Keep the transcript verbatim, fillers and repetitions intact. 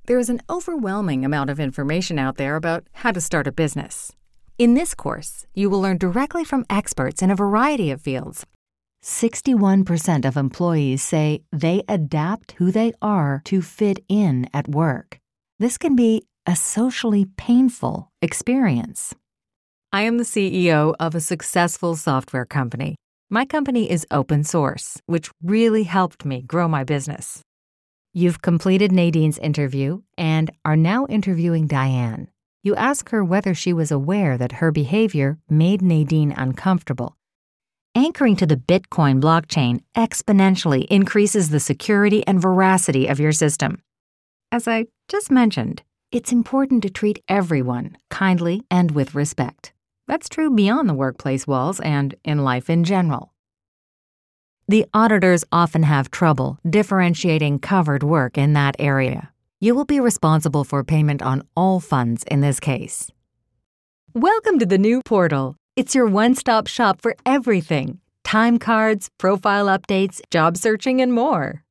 There is an overwhelming amount of information out there about how to start a business. In this course, you will learn directly from experts in a variety of fields. sixty-one percent of employees say they adapt who they are to fit in at work. This can be a socially painful experience. I am the C E O of a successful software company. My company is open source, which really helped me grow my business. You've completed Nadine's interview and are now interviewing Diane. You ask her whether she was aware that her behavior made Nadine uncomfortable. Anchoring to the Bitcoin blockchain exponentially increases the security and veracity of your system. As I just mentioned, it's important to treat everyone kindly and with respect. That's true beyond the workplace walls and in life in general. The auditors often have trouble differentiating covered work in that area. You will be responsible for payment on all funds in this case. Welcome to the new portal. It's your one-stop shop for everything: time cards, profile updates, job searching, and more.